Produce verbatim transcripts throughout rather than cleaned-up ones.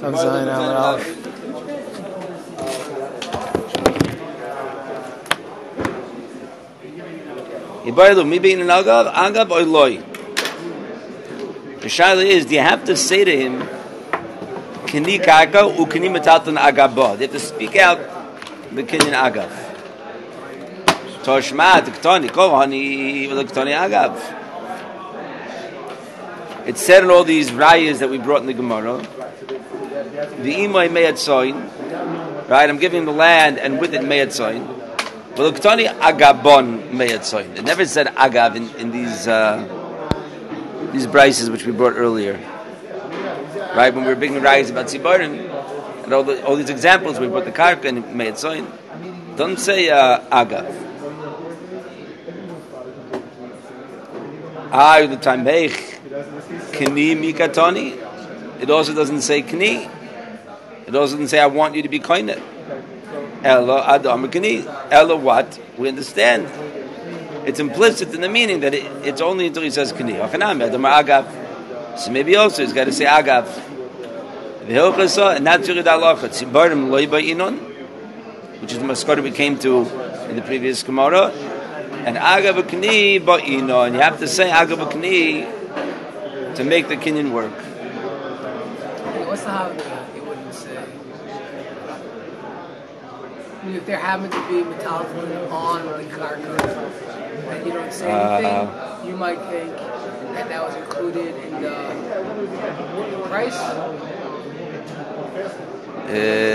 Zayin Amar Aleph. Yibaylu, me being an agav, agav or loy. The shaila is, do you have to say to him, Kini karka u kini metalton agabah? They have to speak out the kinyan agav. Toshma, tiktoni, kohani, v'lektoni agav. It's said in all these rayas that we brought in the Gemara, the imay meyat soin, right? I'm giving him the land, and with it meyat soin. V'lektoni agabon meyat soin. It never said agav in, in these uh, these brises which we brought earlier. Right, when we were big rayas about Tzibarim, and all, the, all these examples, we brought the karka and meyat soin. Don't say uh, agav. Ah, the time beich. Kni mikatoni. It also doesn't say kni. It also doesn't say I want you to be koine. Ella adam kni. Ella what? We understand. It's implicit in the meaning that it, it's only until he says kni. Achanam adam agav. So maybe also he's got to say agav. V'hilchasa and that's yurid halacha. Tzibarim loy ba'inon, which is the maskara we came to in the previous Gemara. And agav kni ba'inon. And you have to say agav kni to make the kinyan work. What's the halacha? It wouldn't say. I mean, if there happened to be metallic on the karka and you don't say anything, uh, you might think that that was included in the price. Uh,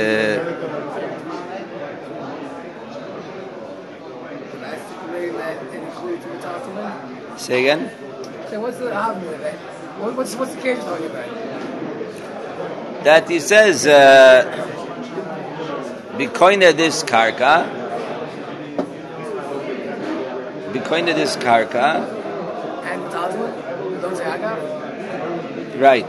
that it includes metallic. Say again. So what's the halacha of that? What's what's the case talking about? That he says, uh, "Bikoina this karka, bikoina this karka." And the talisman, don't say agav. Right.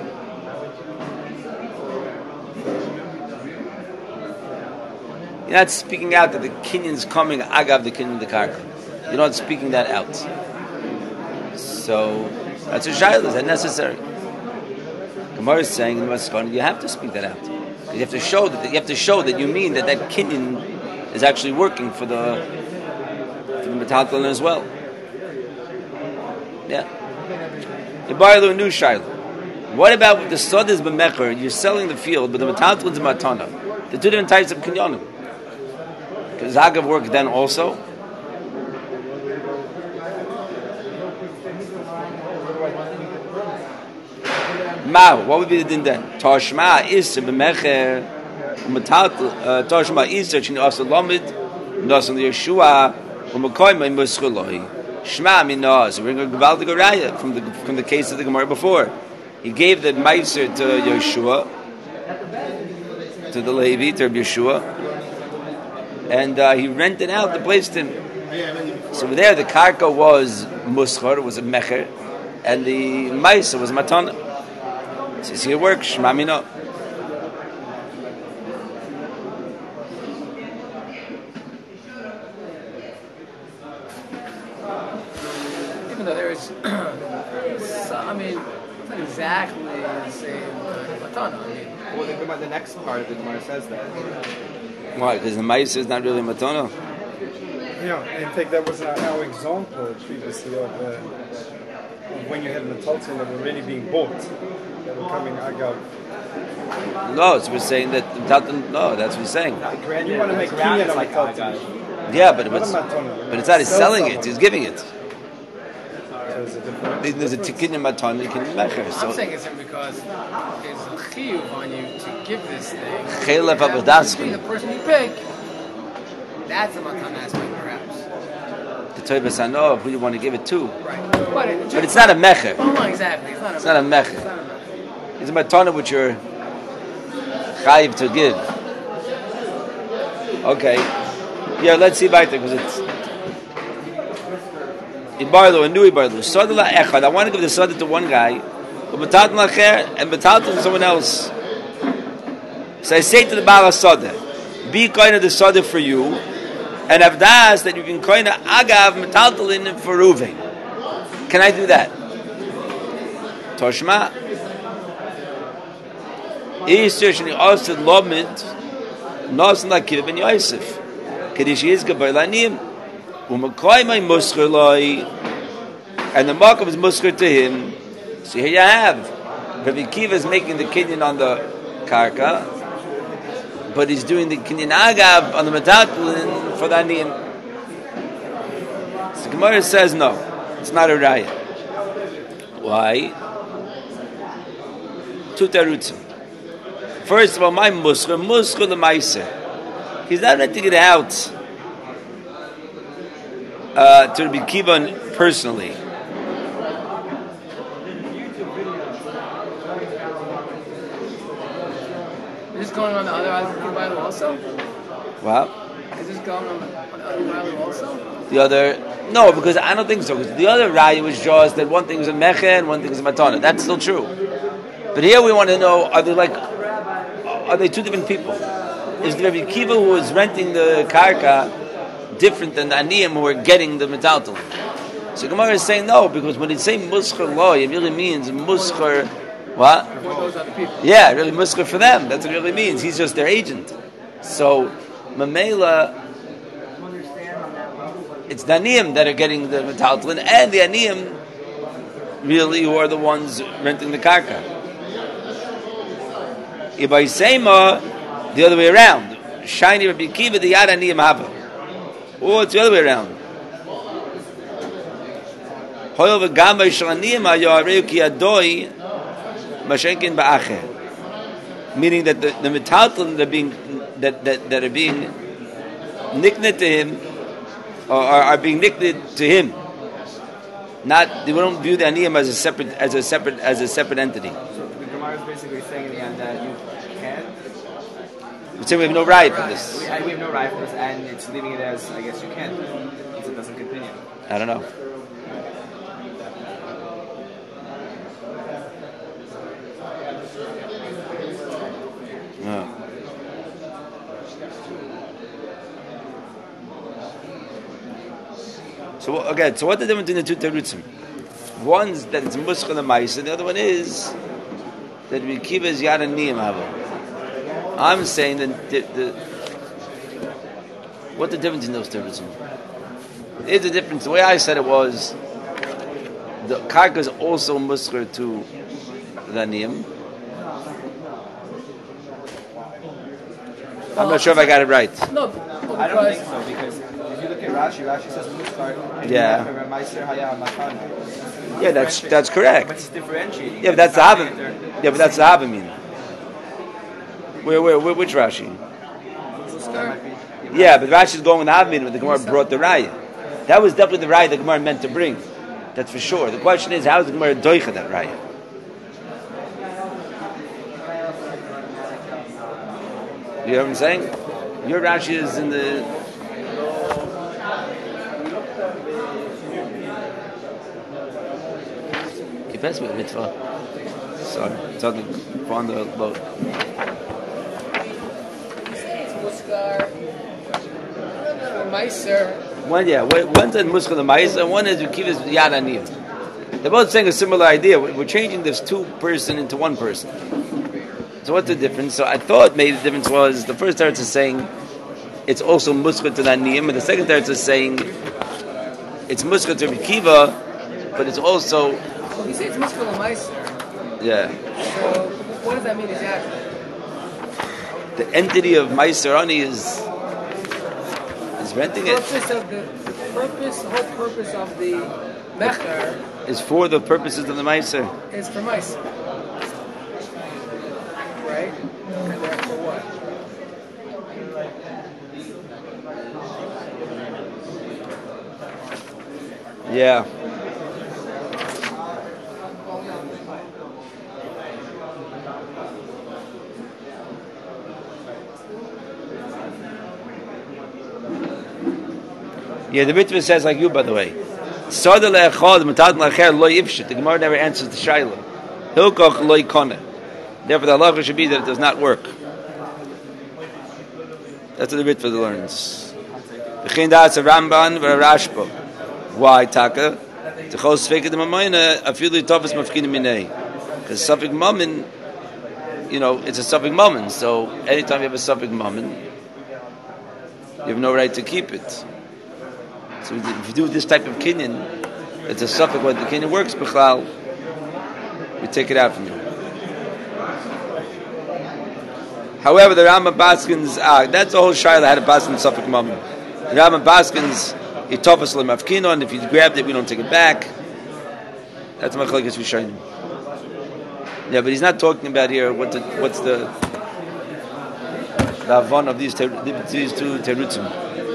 You're not speaking out that the kinyan's coming agav the kinyan the karka. You're not speaking that out. So that's a shayla. Is that necessary? Gemara is saying in the Maskana you have to speak that out. You have to show that you have to show that you mean that that kinyan is actually working for the for the metalton as well. Yeah. You buy a new shayla. What about with the sod is b'mecher? You're selling the field, but the metalton is matana. The two different types of kinyanim. Does agav work then also? Ma, what would be the din then? Toshma is b'mecher, metal. Toshma is chini also lomid, nos on the Yeshua, u'mekoyma imuschuloi. Shma minos. Bring a gavaldig raya from the from the case of the Gemara before. He gave the meiser to Yeshua, to the Levi, to Yeshua, and uh, he rented out the place to him. So there, the karka was muschar, was a mecher, and the meiser was matana. So see it works. Shma mino. Even though there is, so, I mean, it's not exactly the same matana. I mean, well, think about the next part of the Gemara says that. Why? Because the meiser is not really matana. Yeah, in fact, that was our, our example previously of, uh, of when you had metalton that were really being bought. Were coming agav. No, so we're saying that no, that's what we're saying. You want to make kinyan like agav. Yeah, but it's, but it's not he's selling it; he's giving it. So there's a difference. There's a kinyan matan, you can measure. So I'm saying it's because there's a chiyuv on you to give this thing. Chaylev Between avodaskun. the person you pick, that's the matan aspect, perhaps. The Torah Sanov, who you want to give it to. Right, but, it, but it's not a mecher. Oh, no, exactly. It's not a. It's not a mecher. It's a matana which you're chayiv to give. Okay. Yeah, let's see weiter because it's Ibarlu, a new Ibarlu. Sadala echad. I want to give the sada to one guy, but betat lacher and betat to someone else. So I say to the Baal Sada, be kind of the sada for you, and avdas that you can kind of agav metaltalin for Ruvain. Can I do that? Toshma. Easter shani asid lomit nasan lakiv ben Yosef. Kedish yizga by lanim umakoy my musker loy, and the markup is musker to him. So here you have Rabbi Kiva is making the kinyan on the karka, but he's doing the kinyan agav on the metatlin for the aniyim. So Gemara says no, it's not a raya. Why? Two terutzim. First of all, my musker, musker l'maiser. He's not renting it out uh, to Rabbi Kiva personally. Is this going on the other island of the Bible also? What? Is this going on the, on the other island also? The other, no, because I don't think so. Because the other raya was just that one thing is a mecha and one thing is a matana. That's still true. But here we want to know: are they like, are they two different people? Is the Rabbi Kiva who is renting the karka different than the aniyim who are getting the metaltal? So Gemara is saying no, because when it's saying musker loy, it really means musker. What? For those other people. Yeah, really musker for them. That's what it really means. He's just their agent. So Mamela, it's the aniyim that are getting the metaltal, and the aniyim really who are the ones renting the karka. Ibaisema. The other way around. Shiny Rabbi Kiva, the Yad Aniyim Hava. Oh, it's the other way around. Hoyel v'gam v'yishal Aniyim ha'yareu ki adoi mashenkin ba'acher. Meaning that the, the metaltal that are being that, that, that are being nicknamed to him, or are, are being nicknamed to him. Not they don't view the Aniyim as a separate as a separate as a separate entity. So the Gemara is basically saying in the end that you can. We say we have no right for this. We, we have no right for this, and it's leaving it as, I guess you can, because it doesn't continue. I don't know. No. So again, so what's the difference between the two terutzim? One's that it's muskal and mais, and the other one is that we keep as yad and niyam hava. I'm saying that the, the what the difference in those terutzim? There's a difference. The way I said it was the karka is also muskal to the niyam. I'm not sure if I got it right. No, I don't think so, because if you look at Rashi, Rashi says Muskar. Yeah. Yeah, that's that's correct. But it's differentiating. Yeah, but that's the Havim. Yeah, but that's the Havim. Where, where, where, which Rashi? Yeah, but Rashi's going with the Havim when the Gemara brought the Raya. That was definitely the Raya the Gemara meant to bring. That's for sure. The question is, how is the Gemara doicha that Raya? You know what I'm saying? Your Rashi is in the. Keep us with mitzvah. Sorry, it's on the on the boat. Muskar, Meiser. One, yeah, one's in Muskar the Meiser, and one is Ukivas Yad Aniyim. They're both saying a similar idea. We're changing this two person into one person. So what's the difference? So I thought maybe the difference was the first teretz is saying it's also muskar to the aniyim, and the second teretz is saying it's muskar to Rabbi Kiva, but it's also. Well, you say it's muskar l'maiser. Yeah. So what does that mean exactly? The entity of Meiser Ani is is renting The it. purpose of the, the purpose, the whole purpose of the mecher Is for the purposes of the Meiser. is for Meiser. Right? And therefore what? Yeah. Yeah, the mitzvah says like you, by the way. The Gemara never answers the Shaila. Hilkoch loy koneh. Therefore, the halacha should be that it does not work. That's what the mitzvah learns. V'chein da'as a Ramban v'Rashba. Why taka? T'chol sfeika d'mamayna afilu tofes mafkinim minei. Because Safik Mamin you know, it's a suffix moment. So anytime you have a suffix moment, you have no right to keep it. So if you do this type of kinyan, it's a suffix when the kinyan works, b'chlal, we take it out from you. However, the Rambam Baskins, ah, that's the whole shayla had a baskin suffix moment. The Rambam Baskins, he taught us lemavkino, and if you grabbed it, we don't take it back. That's machlokes Rishonim. Yeah, but he's not talking about here what the, what's the the avon of these ter, these two terutzim.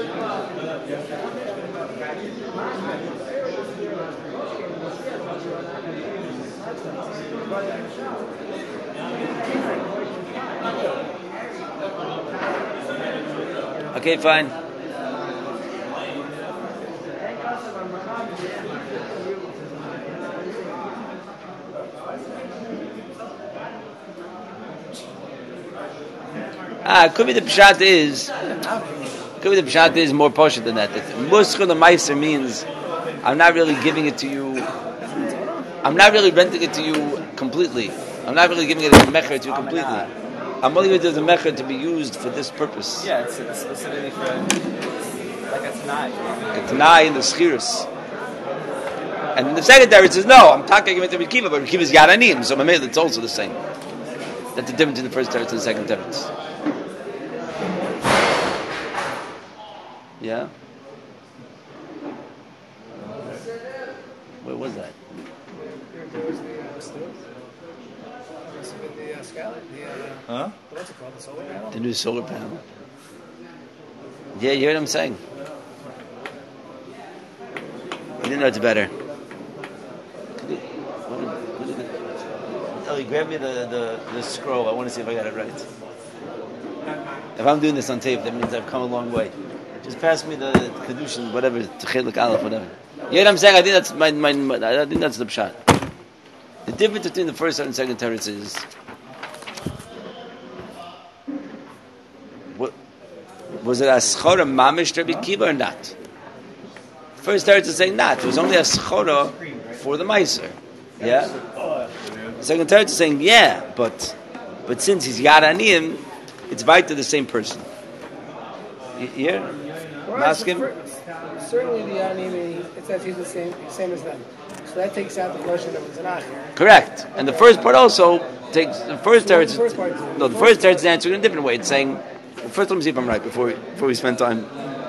Okay, fine. Ah, could be the pshat is, could be the pshat is more poshut than that. Muschel meiser means I'm not really giving it to you. I'm not really renting it to you completely. I'm not really giving it as a mecher to you completely. I'm only giving it as a mecher to be used for this purpose. Yeah, it's, it's specifically for like a tanai. A tanai in the schiras. And in the secondary it says no. I'm talking about the Rekiva, but Rekiva is Yaranim, so Mamela it's also the same. That's the difference in the first teretz and the second teretz. Yeah? Where was that? Huh? What's it called? The solar panel? The new solar panel. Yeah, you hear what I'm saying? You didn't know it's better. Could you, what did, what did it, Ellie, grab me the, the, the scroll. I want to see if I got it right. If I'm doing this on tape, that means I've come a long way. Just pass me the Kedushin, whatever, Tchelik Aleph, whatever. You know what I'm saying? I think that's my, my, my I think that's the pshat. The difference between the first and second teretz is what was it a schora mamish Rabbi Kiva or not? First teretz is saying not. It was only a schora for the meiser. Yeah. Second teretz is saying yeah, but but since he's Yaraniyim, it's right to the same person. Yeah. Maskim? Certainly the Yanim, it says he's the same, same as them. So that takes out the question of the Tanakh. Correct. And the first part also takes, the first Well, teretz, the first part is- no, the first teretz is answered in a different way. It's saying, well, first let me see if I'm right before we, before we spend time.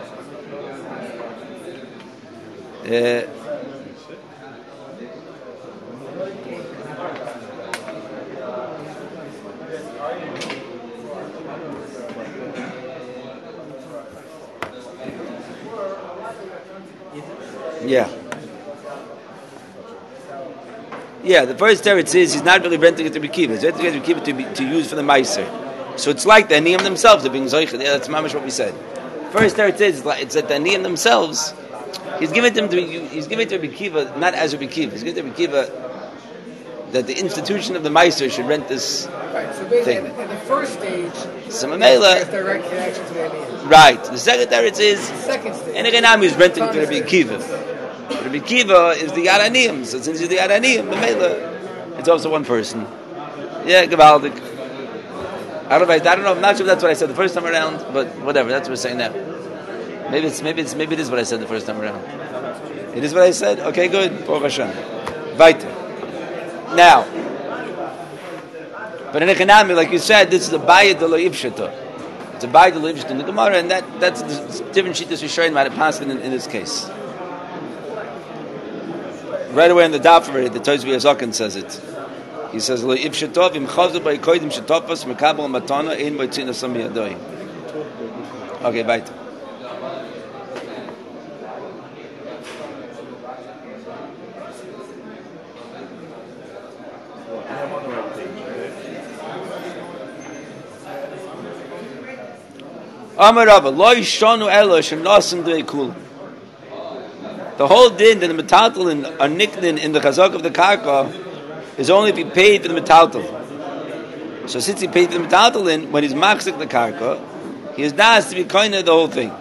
Uh, Yeah. Yeah, the first teretz is he's not really renting it to Rekiva. He's renting it to Rekiva to, be, to use for the meiser. So it's like the Aniyim themselves, they're being Zoichet. Yeah, that's mamish what we said. First teretz is it's, like, it's that the Aniyim themselves, he's giving them to he's giving it to Rekiva not as a Rekiva. He's giving it to Rekiva that the institution of the meiser should rent this. Right, so basically thing. at the, at the first stage, So Mamela, there's direct connection to the Aniyim. right. The second teretz is Second stage. and again, is renting to Rabbi Kiva. Rabbi Kiva is the Yaraniyim, so since he's the Yaraniyim, Mamela, it's also one person. Yeah, Gavaldik. I don't know. I don't know. I'm not sure if that's what I said the first time around, but whatever. That's what we're saying now. Maybe it's maybe it's maybe it is what I said the first time around. It is what I said. Okay, good. Baruch Hashem. Weiter. Now, but in Economy, like you said, this is a bayit de lo ipshita. It's a bayit de lo ipshita in the Gemara, and that that's the different sheet that we're showing about it passing in, in this case. Right away in the daf already, the Tosvi Azakan says it. He says, "Lo ipshitov im chazu by koidim shetofas mekabel matana ein by tzina sam yadoi." Okay, bye. Amar Rava, lo yishonu elo shenasim deikul. The whole din that the metaltalin are nicknin in the chazak of the karka is only if he paid for the metaltal. So since he paid for the metaltalin, when he's machzik the karka, he is nas to be kind of the whole thing.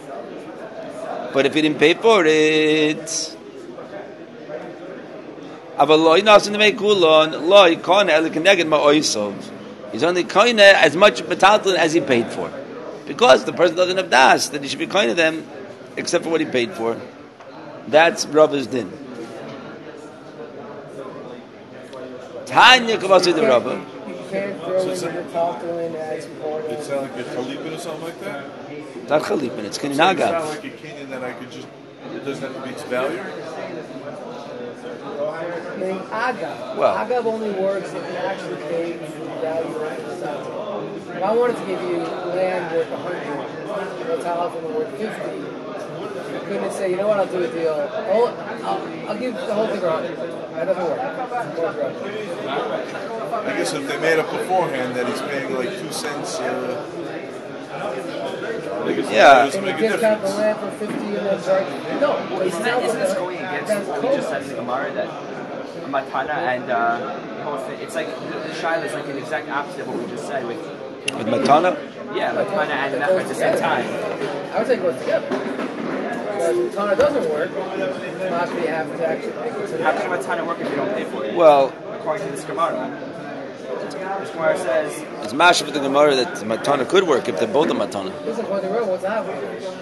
But if he didn't pay for it, Aval lo inasin to make kulon lo ikon el keneged ma'oisov. He's only koine as much metaltalin as he paid for, because the person doesn't have das that he should be koine them except for what he paid for. That's Rabba's din. Tanya kavasi the Rabba. You can't throw in the metaltalin as part of. It sound like a chalipin or something like that? Not chalipin, it's So it kininaga. sound like a Kenyan that I could just, it doesn't have to be its value? I mean, agav. Well- Agav only works if you actually pay the value of the metaltalin. If I wanted to give you land worth a hundred, and metaltalin worth fifty, you couldn't say, you know what, I'll do a deal. I'll, I'll, I'll give the whole thing for a hundred. That doesn't work. It works right. I guess if they made up beforehand that he's paying like two cents, uh, I guess Yeah. it doesn't Can you make a discount the difference. land for fifty and then charge? No, but Isn't, that, isn't this going against what we just said in the Gemara that a matana and uh, the whole thing? It's like the, the shaila is like an exact opposite of what we just said with. With matana? Yeah, matana and nechma at the same time. I would say it goes together. Because if Tana doesn't work, Mashmi have to actually pick it. How can a matana work if you don't pay for it? Well, According to this Gemara. This Gemara says, it's masha for the Gemara that matana could work if they're both a matana. This is what they wrote. What's happening?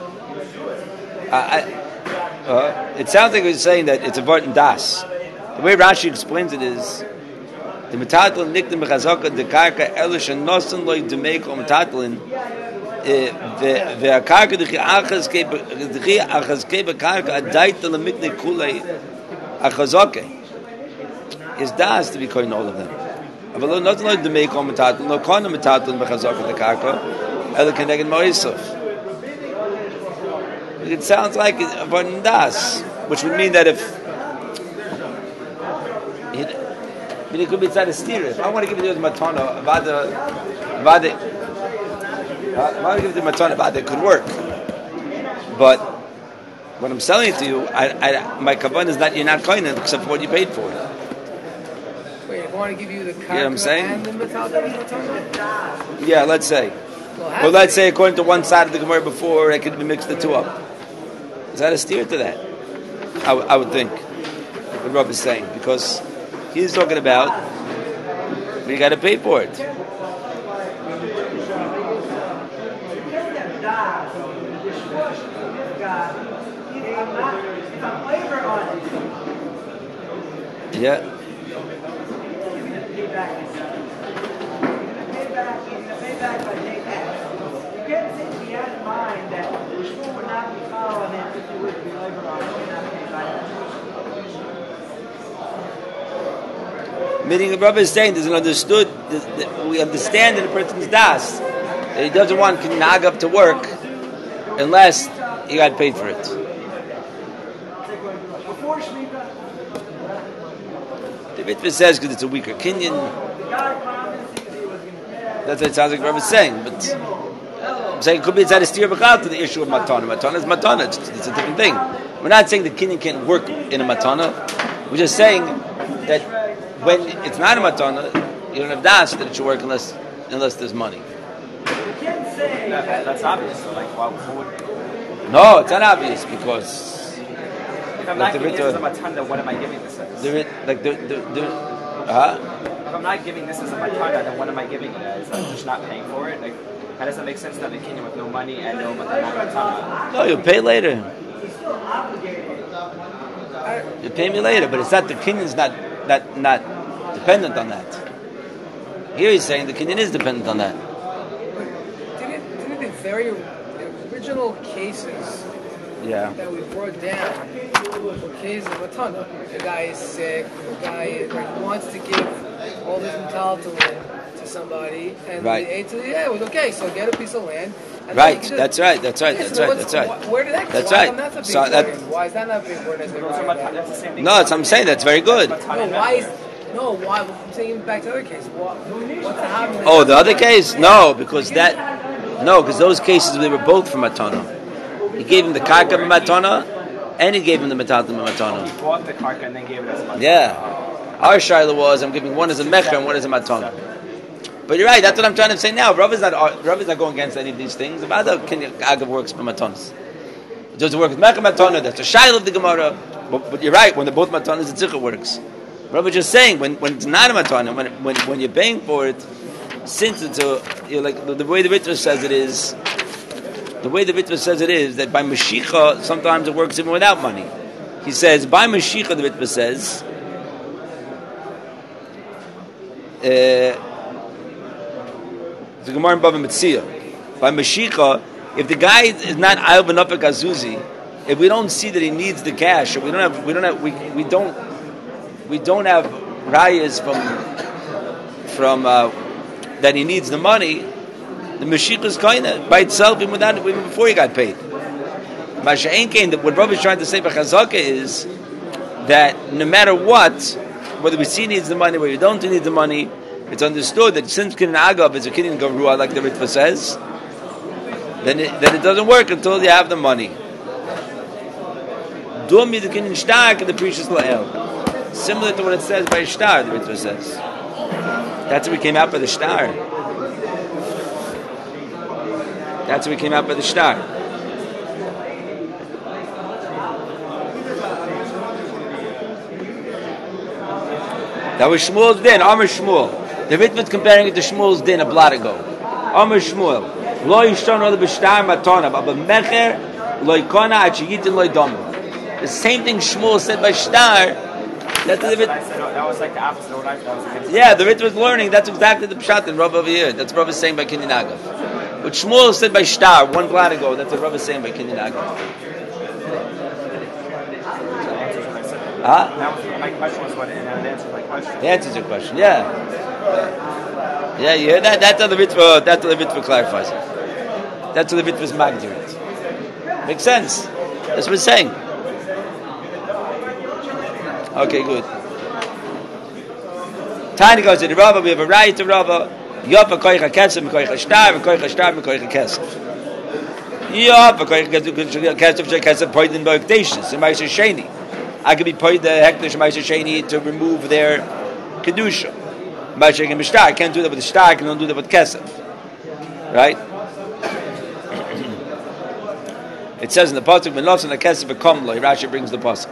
I, I, uh, it sounds like he's saying that it's a vart and das. The way Rashi explains it is the metatlin nikdim b'chazaka the karka elish and nosen loy demeik o metatlin the the karka the achas ke the achas ke karka adait the mikne kulei achazake is das to be calling all of them. But not loy demeik o metatlin no kana metatlin b'chazaka the karka el keneged moisov. It sounds like a vart and das, which would mean that if It, I mean, it could be tzad stira. If I want to give it to the matana, about the, about the, if I want to give it to the matana, about it could work. But when I'm selling it to you, I, I, my kavan is not you're not koinen except for what you paid for it. Wait, if I want to give you the You know what I'm karka saying? and the metaltalin, Yeah, let's say. well, Or let's say according to one side of the Gemara before, I could mix the two up. Is that a steer to that? I, w- I would think. What Rob is saying, because he's talking about we got to pay for it. Yeah. Meaning the Rabbi is saying there's an understood, we understand in a person's das that he doesn't want Nagav to work unless he got paid for it. The Ritva says because it's a weaker Kenyan. That's what it sounds like the Rabbi is saying. But I'm saying it could be it's at a steer to the issue of matana. Matana is matana. It's, it's a different thing. We're not saying the Kenyan can't work in a matana. We're just saying that when it's not a matana, you don't have das that it should work unless unless there's money. that, that's obvious. So, like, why would... No, it's not obvious because If I'm like not the giving this Ritva- as a matana, then what am I giving this as? the like the the, the uh If I'm not giving this as a matana, then what am I giving it as? I'm just not paying for it? Like, how does that make sense to have a kingdom with no money and no matana? no, you'll pay later. You pay me later, but it's not the Kenyan's not not not dependent on that. Here he's saying the Kenyan is dependent on that. didn't, didn't the very original cases Yeah. that we brought down were cases of a ton. The guy is sick, the guy is, like, wants to give all this metaltalin to somebody, and Right. the aid to the, yeah, it was okay, so get a piece of land. and Right, then you just- that's right, that's right, Yeah, that's so right, what's- that's right. wh- Where did that That's why right. come that's a big So that- burden? Why is that not a big burden as they Those are brought it mat- down? that's the same thing. No, it's, I'm saying that's very good. No, why is no? Why? I'm saying back to the other case. What, what's the happening? Oh, the other case? No, because that no, because those cases they were both from Matana. He gave him the karka of Matana, and he gave him the metatim of Matana. He bought the karka and then gave it as a matana. Yeah, our shaila was I'm giving one as a mecher and one as a Matana. But you're right. That's what I'm trying to say now. Rav is not Rav is not going against any of these things. The other agav works for Matanas. It doesn't work with mecher Matana. That's a shaila of the Gemara. But, but you're right. When they're both Matanas, the tzikha works. Rabbi just saying when, when it's not a matana, when, when when you're paying for it, since it's a you're like the, the way the Ritva says it is, the way the Ritva says it is that by Mashiach sometimes it works even without money. He says by Mashiach the Ritva says. Uh, the Gemara in Bava Metzia by Mashiach, if the guy is not Ayel B'Nafek Azuzi, if we don't see that he needs the cash, or we don't have, we don't have, we, we don't, we don't have rayas from from uh, that he needs the money, the Mashiach is kinda by itself, even without, even before he got paid. Masha Einkein, that what Rabbi is trying to say by Chazaka is that no matter what, whether we see he needs the money, whether we don't need the money, it's understood that since Kinyan Agav is a Kinyan Gavrua, like the Ritva says, then it, then it doesn't work until you have the money. Domi the Kinyan Shtar and the Precious La'el. Similar to what it says by Shtar, the Ritva says. That's how we came out by the Shtar. That's how we came out by the Shtar. That was Shmuel's din, Amr Shmuel. The Ritva is comparing it to Shmuel's din a blot ago. Amr Shmuel. Lo yishton other b'shtar matona, but b'mecher lo yikona achiyitin lo yidom. The same thing Shmuel said by Shtar. That's the Ritva. That was like the opposite of what I thought. Yeah, the Ritva was learning. That's exactly the pshat in Rav over here. That's what Rav is saying by Kinyan Agav. What Shmuel said by Shtar one blot ago, that's what Rav is saying by Kinyan Agav. Huh? That was my question was what it answers my question. It answers your question, yeah. Yeah, you hear that? That's how the Ritva, that's how the Ritva clarifies it. That's how the Ritva is magdirit. Makes sense. That's what it's saying. Okay, good. Tiny goes to the Rava, we have a right to Rava. Yopa koicha kesef, koicha shtar, koicha shtar, koicha kesef. Yopa koicha kesef, kesef, pointing by Octatius, and Maisha Sheni. I could be paid the hektish Maisha Sheni to remove their kedusha. Maisha and Mishtar, I can't do that with the shtar, I can only do that with kesef. Right? It says in the pasuk, "When lost in the kesef become loy." Rashi brings the pasuk.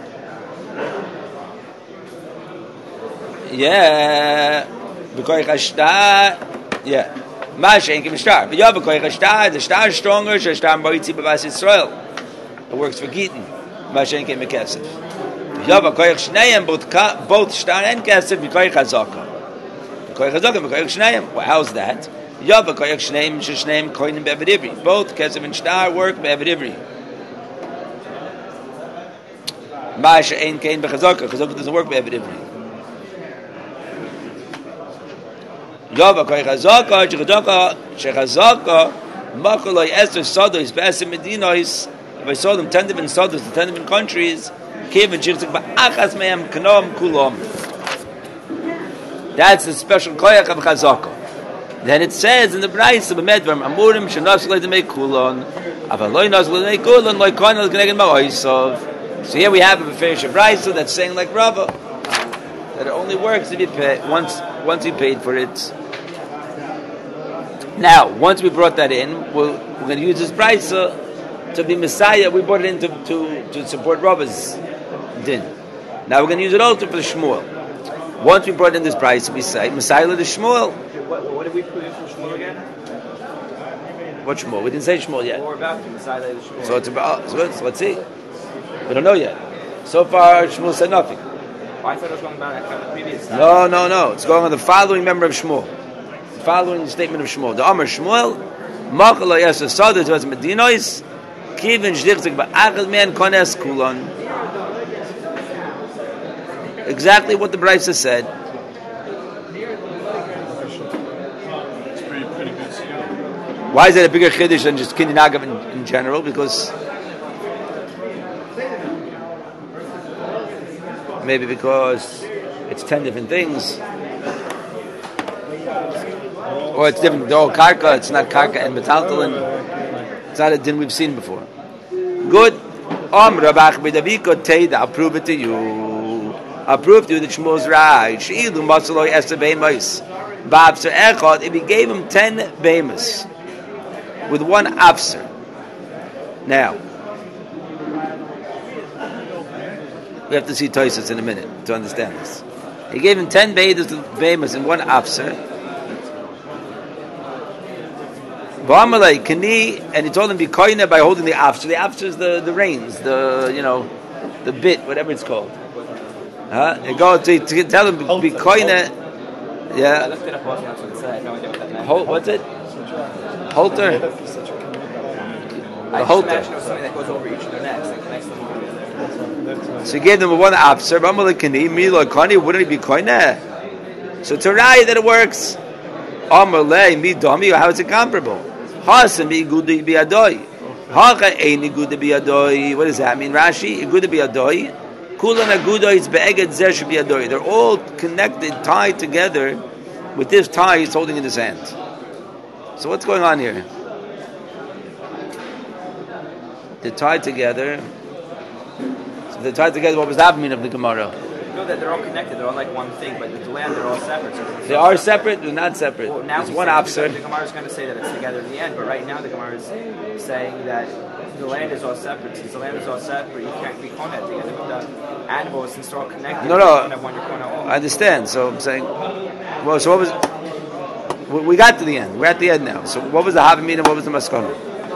Yeah, b'koich shtar. Yeah, Maisha and Mishtar. But yeah, b'koich shtar, the shtar is stronger. Shtar b'yitzi b'vas Yisrael. It works for Gittin. Maisha and Kesef. Yava koich shneim both both shtar and kesef b'koich hazaka. B'koich hazaka b'koich shneim. Well, how's that? Yava koich shneim shneim koinim be'evid ivri. Both kesef and shtar work be'evid ivri. Ma'asha ein kein b'chazaka. Chazaka doesn't work be'evid ivri. Yava koich hazaka shechazaka shechazaka makoloi eser sodos be'eser medinos. If I saw them ten different sodos, the ten different countries. That's the special koyach of chazaka. Then it says in the Brayis of Medvar, Amurim shenas lo yidmei kulon, aval lo yinas lo yidmei kulon, lo yikoin lo yidmei ma'oisov. So here we have a Beferish Brayis that's saying like Rava that it only works if you pay once once you paid for it. Now, once we brought that in, we're, we're going to use this Brayis to be Messiah. We brought it in to to, to support Rava's din. Now we're going to use it also for the Shmuel. Once we brought in this price, we say Messiah the Shmuel. What, what did we produce from Shmuel again? What Shmuel? We didn't say Shmuel yet. More about Messiah the Shmuel. So it's about. So let's, let's see. We don't know yet. So far, Shmuel said nothing. Well, I thought it was going back on the previous time. No, no, no. It's going on the following member of Shmuel. The following statement of Shmuel. The Amr Shmuel. Machal yaseh sadas was medinois. Kivin shdichzik ba'achad man kones kulon. Exactly what the Brisa said. It's pretty, pretty good skill. Why is that a bigger chiddush than just Kinyan Agav in, in general? Because maybe because it's ten different things, or it's different. They're all karka. It's not karka and metaltalin. It's not a din we've seen before. Good. Om Rabach b'Daviko Teida. I'll prove it to you. I'll prove to you that Shmuel's right. She'ilu masaloi esa beimos. Ba'afser echad. If he gave him ten beimos with one afser. Now we have to see Tosfos in a minute to understand this. He gave him ten behemoths and one afser. V'amalei kani, and he told him be koine by holding the afser. The afser is the, the reins, the you know, the bit, whatever it's called. Huh? He go to, to tell him be koine. I Yeah. looked it up also, that's what it said. I had no idea what that meant. Hol, what's it? Halter. I The just halter. imagine it was something that goes over each of their necks, like connects them. So he gave them one afser. V'amalei kani milo kani. Wouldn't it be koine? So to rai that it works. Amalei mi dami. How is it comparable? Hasan bi igudi bi adoi. Hacha ein igudi bi adoi. What does that mean? Rashi igudi bi adoi. Kulan agudoi is be'eged zesh bi adoi. They're all connected, tied together with this tie he's holding in his hand. So what's going on here? They're tied together. So they're tied together. What was the meaning of the Gemara? No, that they're all connected. They're all like one thing, but the land they're all separate. So They are separate. They're not separate. Well, now There's he's one saying- officer. The Gemara is going to say that it's together in the end, but right now the Gemara is saying that the land is all separate. Since the land is all separate, you can't be connected together with the animals since they're all connected. No, you no. can't have one, you're going to all. I understand. So I'm saying, well, so what was? we- We got to the end. We're at the end now. So what was the Havamina and what was the Maskana?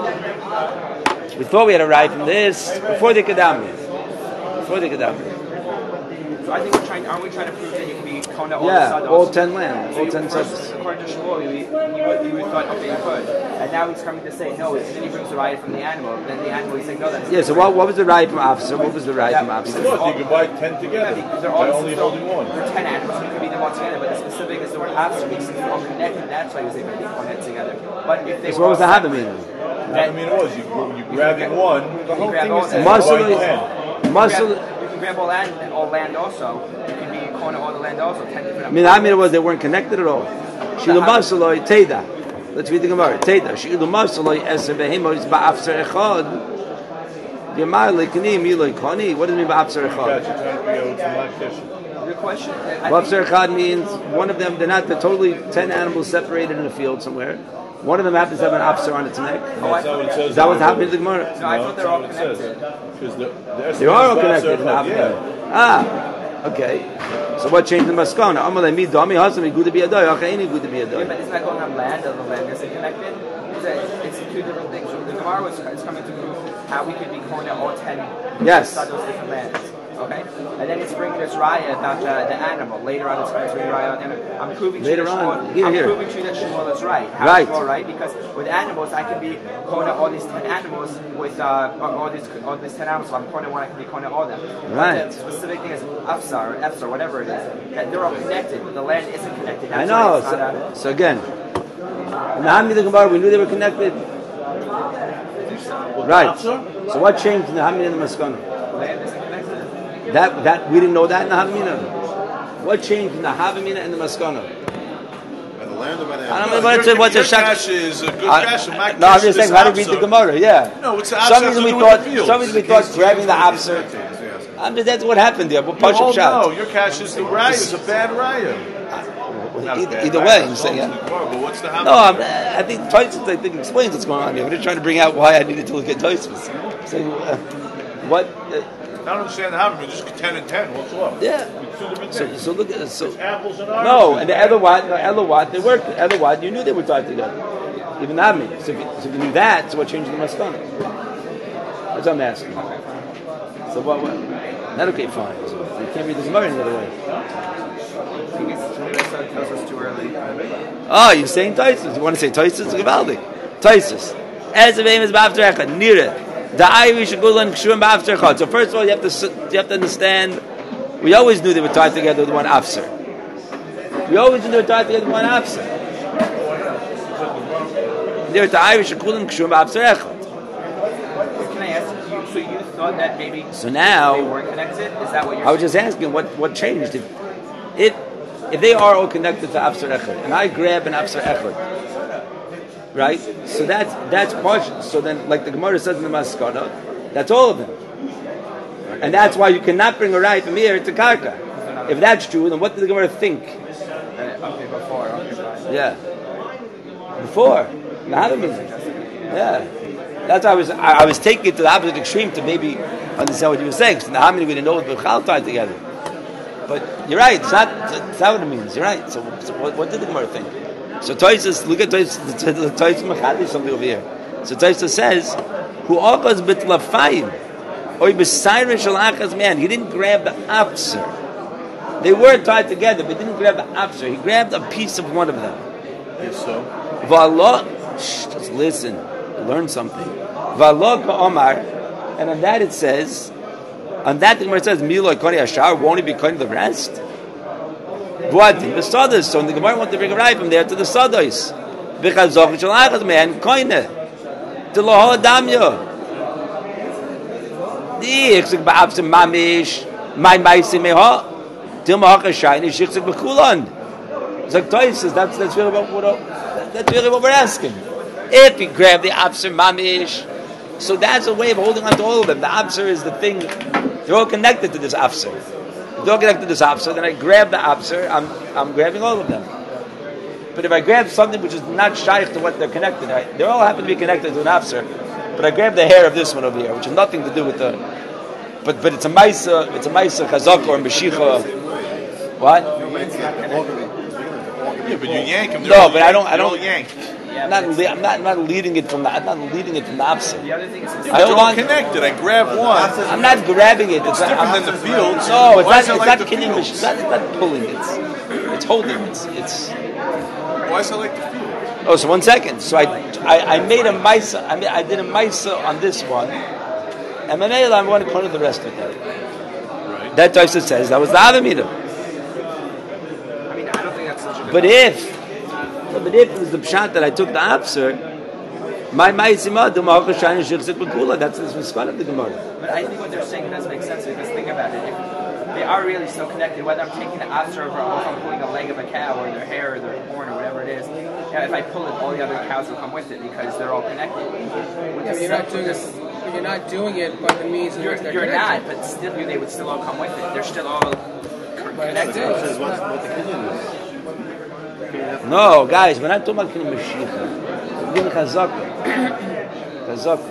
We thought we had a right from this before the Kedami. Before the Kedami. So I think we're trying. Aren't we trying to prove that you can be Kona all Yeah, the all Sados? ten land, So all you- ten first, subs. according to Shmuel, you, you, you, you thought, okay, you could. And now he's coming to say, no, and then he brings the riot from the animal. Then the animal, he's saying, no, that's Yeah. So what? What was the right from officer? What was the right from Yeah, officer? Look, you can buy ten together because they're by all only they're all- holding one. They're ten animals, so you can be them all together. But the specific is the word after because they're all connected. That's why he was able to be connected together. But if they So were what was the all separate, Havamina? I mean, it was you, you grabbing one, you can grab all and land. Muscle, buy ten. muscle. You can grab all land, all land also. You can be Kona all the land also. Ten different. I mean, the Havamina was they weren't connected at all. Shilu masaloi teda. Let's read the Gemara. Teda. Shilu masaloi eser behemos ba'afser echad. Yamar lekani miloi kani. What does it mean ba'afser Gotcha, echad? trying to figure out what's in my kitchen. The question. I Ba'afser echad means one of them. They're not. They're totally ten animals separated in a field somewhere. One of them happens to have an afser on its neck. Oh, I That's not what it says. Is that what's happening to the Gemara? No, I No, thought that's they're all not what it says. connected. Because the, the They are all connected in the yeah. Havamina. Ah, okay. So what changed the maskana? Amalei mi dami hasam igud biyadai. Achayin igud Yeah, biyadai. but isn't that going on land? Or the land isn't connected? It's, a, it's two different things. So the Gemara was is coming to prove how we could be Kona all ten. Yes. Those different lands. Okay, and then it's bringing this raya about the, the animal. Later on, it's going to bring raya on the animal. I'm proving to you Later that on. Shmuel, Here, I'm here. proving to you that Shmuel is right. How Right. is Shmuel right? Because with animals, I can be Kona all these ten animals with uh, all these all these ten animals. So I'm Kona one, I can be Kona all them. Right. But the specific thing is Afsar or Efsar, whatever it is, that they're all connected, but the land isn't connected. I That's know. why it's not So, a- so again, in the Hamid the Gemara, we knew they were connected. Right. So what changed in the Hamid and the Maskana? land isn't connected. That that we didn't know that in the Havamina. What changed in the Havamina and the Maskana? By the land or by the I don't animal? know what's Your- a what's a your shak- cash is a good I- cash. and my No, I'm cash just is saying how to read the Absa. Gemara. Yeah. No, what's the Some Absa have reason to we do with thought the field? some reason we thought grabbing the Abser. I'm just, that's what happened there. We'll punch Oh him shot. no, your cash is the raya. It's a bad raya. Not a Either, bad either raya, way, it's I'm saying. close Yeah. to the Gemara, but what's the No, I'm, I think Tosfos I think explains what's going on here. We're just trying to bring out why I needed to look at Tosfos. So, uh, what? Uh, I don't understand the having just ten and ten. What's up? yeah. It's two different So, things. so look at so. It's apples and oranges. No, and the Elawat, no, Elawat, they worked. Elawat, you knew they were tied together. Even that means. So if, you, so if you knew that, so what changed the Maskana? That's what I'm asking. So what? what not okay, fine. So you can't read this Gemara any other way. I think it's that tells us too early. Oh, you're saying Taisus. You want to say Taisus? Gavaldi. Taisus. As the name is Ba'after Echad. Nira. The Irish Gulan Kshurim Ba'after Echad. So first of all, you have to s- you have to understand. We always knew they were tied together with one afser. We always knew they were tied together with one afser. They're the Irish Gulan Kshurim Ba'after Echad. Can I ask you? So you thought that maybe So now, they weren't connected? Is that what you're I was just asking what what changed. If it if they are all connected to afser Echad, and I grab an afser Echad. Right, so that's that's partial. So then, like the Gemara says in the Maskana, that's all of them, and that's why you cannot bring a right from here to Karka. If that's true, then what did the Gemara think? Uh, okay, before. Okay, fine. Yeah, before the Havamina. Yeah, that's why I was I, I was taking it to the opposite extreme to maybe understand what you were saying. So the Havamina we didn't know it, but Chal tied together. But you're right. It's not. It's not what it means. You're right. So, so what, what did the Gemara think? So Tosfos, look at Tosfos. Tosfos Machadish something over here. So Tosfos says, "Who offers bitlafayim, or b'sayrish alachas man." He didn't grab the apser. They were tied together, but didn't grab the apser. He grabbed a piece of one of them. Yes, so. V'allah, just listen, learn something. V'allah ka'omar, and on that it says, on that the Gemara says, "Miloi koni ashar," won't he be koni the rest? What? The Sados. So the Gemara wanted to bring a ride from there to the Sados. V'chazok shalachas man koine to loho damyo. Di ichzik ba'apsim mamish my ma'isi meha til ma'aka shayni shichzik b'kulon. Zok Toys says that's that's really what what that's really what we're asking. If you grab the apser mamish, so that's a way of holding on to all of them. The apser is the thing; they're all connected to this apser. If they're all connected to this apser, then I grab the apser. I'm I'm grabbing all of them. But if I grab something which is not shaykh to what they're connected, I, they all happen to be connected to an apser. But I grab the hair of this one over here, which has nothing to do with the. But but it's a ma'isa, it's a ma'isa chazak or meshicha. What? Yeah, but you yank them. No, but I don't. I don't. yank. Yeah, I'm not, le- I'm not. I'm not leading it from the. I'm not leading it from the opposite. The other thing is, it's I They're hold all on. connected. I grab one. I'm not grabbing it. It's, It's different I'm, than the fields. No, it's Why not. is it It's like not the kidding. fields? It's not, it's not pulling. It's it's holding. It's it's. Why is it like the field? Oh, so one second. So I I, I made a maisa. I mean, I did a maisa on this one, and then I'm going to put the rest of it. Right. That Tosfos says that was the Avamida. I mean, I don't think that's such a good But if, but if it was the pshat that I took the apser, my ma'isima the ma'achashan shichzik b'kula. That's the response of the Gemara. But I think what they're saying doesn't make sense because think about it. If they are really still connected, whether I'm taking the after or if I'm pulling a leg of a cow or their hair or their horn or whatever it is, you know, if I pull it, all the other cows will come with it because they're all connected. With Yeah, but the you're not cell- doing this. You're not doing it by the means in You're, which they're you're connected. not, but still, they would still all come with it. They're still all But connected. still, it's not- No, guys, we're not talking about Kinyan Mashiach. We're doing Chazaka. Chazaka.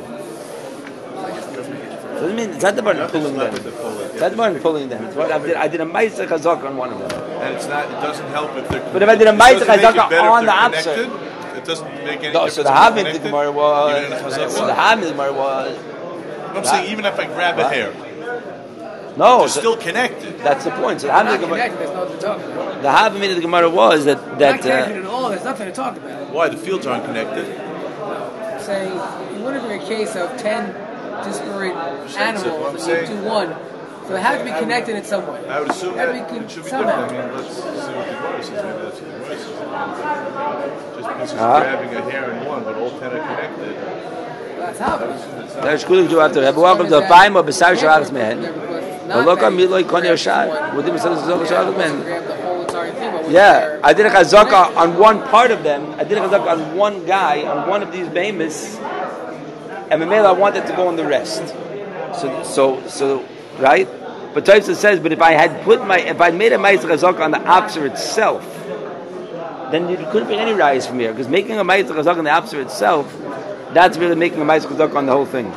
Doesn't mean it's not about pulling them. It's not about pulling them. It's what I did. I did a ma'isa Chazaka on one of them. And it's not. It doesn't help if they're. But if I did a it ma'isa doesn't make it chazaka better if on the they're opposite. connected. It doesn't make any No, difference. so the if Hamid they're the connected, Gemara was. even in a chazaka. So the Hamid the Gemara was. I'm saying even if I grab a What? hair, No, they're so still connected. that's the point. So the not Hamid the Gemara. connected. There's nothing to talk about. The Hamid of the Gemara was that Not that. connected Uh, at all. There's nothing to talk about. Why the fields aren't connected? I'm saying it would have been a case of ten disparate what I'm animals saying. into one. So they have to be connected in some way. I would assume Have that to be con- it should be somehow. different. I mean, let's see what the Gemara says. Maybe that's what the Gemara says. Just because he's Uh-huh. grabbing a hair in one, but all ten are connected. That's how it is. There's cool to after. Have welcome to the Paim of Besar Shalachas Man. But look at me like Kanye Shad. With him, so Shalachas Man. Grab the whole entire thing. but with Yeah, their- I did a chazaka on one part of them. I did a chazaka on one guy, on one of these behemoths, and Mamela I wanted to go on the rest. So, so, so, right? But Tosfos says, but if I had put my, if I made a ma'aseh chazaka on the apser itself, then you couldn't bring any rise from here because making a ma'aseh chazaka on the apser itself, that's really making a ma'aseh chazaka on the whole thing.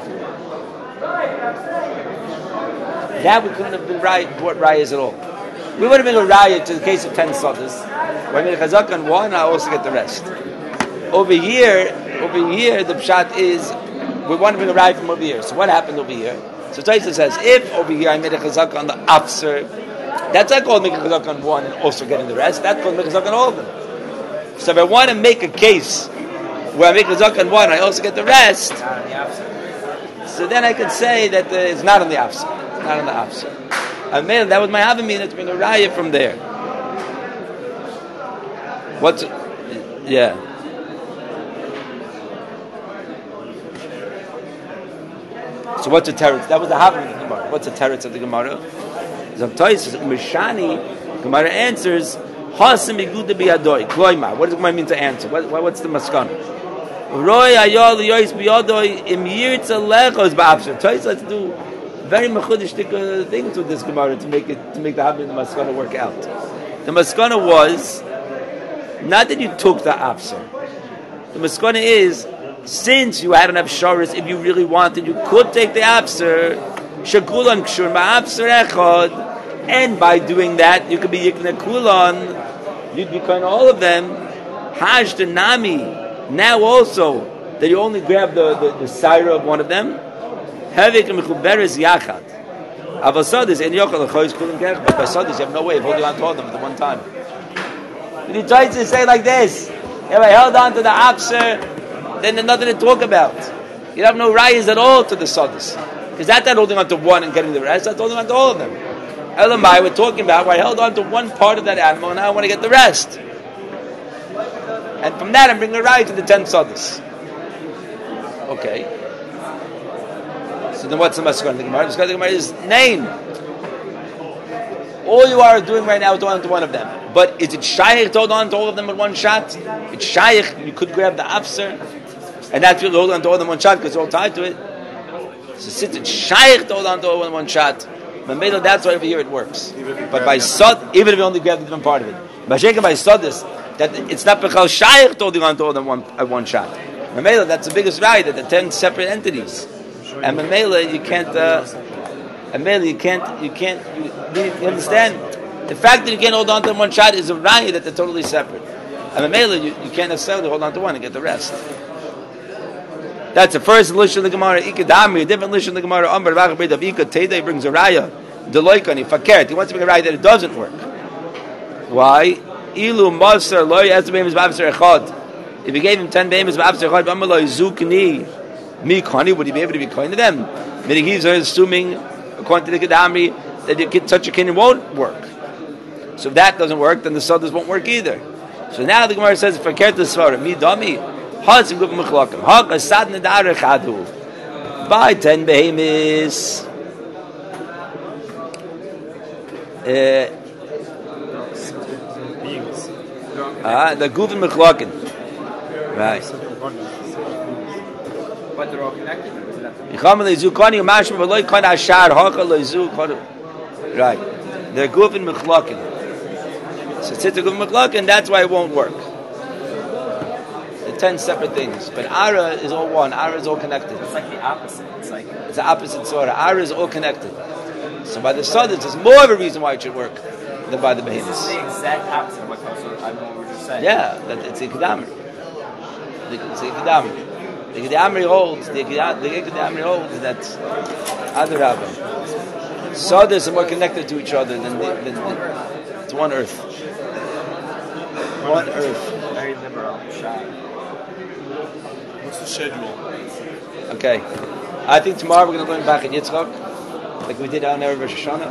That we couldn't have been right, brought rayas at all. We would have been a raya to the case of ten sodas. When I made a chazaka on one, I also get the rest. Over here, over here, the pshat is we want to bring a raya from over here. So what happened over here? So Tosfos says, if over here I made a chazaka on the afser, that's not called making a chazaka on one and also getting the rest. That's called making a chazaka on all of them. So if I want to make a case where I make a chazaka on one, I also get the rest. Not on the opposite. So then I could say that uh, it's not on the afser. It's not on the afser. I made that was my avamina to bring a raya from there. What's yeah. So what's the teretz? That was the havamina of the Gemara. What's the teretz of the Gemara? Zoktois says Mishani. Gemara answers Hasim iguda biyadoi kloima. What does the Gemara mean to answer? What, what, what's the maskana? Roy ayol yois biyadoi im yirtza lechos ba'afsher. Tois, let's do very mechudish things with this Gemara to make it to make the havamina and the maskana work out. The maskana was not that you took the afser. The maskana is, since you had enough sharas, if you really wanted, you could take the afser. Shakulan kshur ma'afser echad And by doing that, you could be Yikna Kulon, you'd be kind of all of them. Hajj the Nami, now also, that you only grab the, the, the sire of one of them. Havik Mechuberes Yachad. Avasadis, and Yochel, but by Sadis, you have no way of holding on to all of them at the one time. And he tries to say like this: if I held on to the Apser, then there's nothing to talk about. You have no rayas at all to the Sadis. Because that's not holding on to one and getting the rest, that's holding on to all of them. Elamai, we're talking about where I held on to one part of that animal and now I want to get the rest. And from that I'm bringing a raya to the ten Sadis. Okay. So then what's the Maskar in the Gemara? The Maskar in the Gemara is name. All you are doing right now is holding on to one of them. But is it shaykh to hold on to all of them in one shot? It's shaykh, you could grab the Afser, and that's really hold on to all of them in one shot because it's all tied to it. So since it's shaykh to hold on to all in one shot, Mamela, that's why over here it works. But by Sod, even if you only grab the different part of it. By shaykh and by Sod is that it's not because shaykh to holding on to all of them one, at one shot. Mamela, that's the biggest right, that the ten separate entities. And Mamela, you can't, uh, Mamela, you can't, you can't, you, you understand? The fact that you can't hold on to them one shot is a raya that they're totally separate. And Mamela, you, you can't necessarily hold on to one and get the rest. That's the first lishon of the Gemara. Ikadami, a different lishon of the Gemara. Ambar v'achbid of Ikad Teidei brings a raya. Deloikani fakert. He wants to make a raya that it doesn't work. Why? Ilu maser loy as behemis b'avser echad. If he gave him ten behemis b'avser echad, v'amaloi zukni mi kani, would he be able to be kind to them? Meaning he's assuming, according to the Kedamri, that you get such a kin won't work. So if that doesn't work, then the sodas won't work either. So now the Gemara says, fakert the svara mi dami. By ten behemis, uh, ah, the guvin mechlakin, right? But they're all connected. Right, they're guvin mechlakin. So it's a guvin mechlakin. That's why it won't work. Ten separate things, but Ara is all one. Ara is all connected. It's like the opposite. It's like it's the opposite sort of. Ara is all connected. So by the Sadis, there's more of a reason why it should work than by the Behemoths. It's the exact opposite of what also I know what we're just saying. Yeah, that, it's the Kedamri. It's the Kedamri. The Kedamri holds. The Kedamri holds that Adarabah. Sadis are more connected to each other than, the, than the, it's one earth. One earth. Very liberal. Shy. What's the schedule? Okay, I think tomorrow we're going to learn back in Yitzchak, like we did on Erev Rosh Hashanah,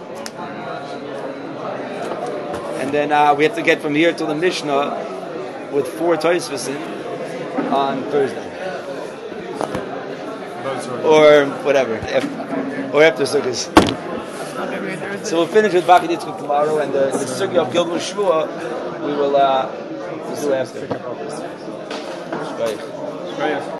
and then uh, we have to get from here to the Mishnah with four Tosfos on Thursday, or whatever, or after Sukkot. So we'll finish with Bach Yitzchak tomorrow, and the, the Sukkah of Gilgal Shvua we will uh, do after. Right.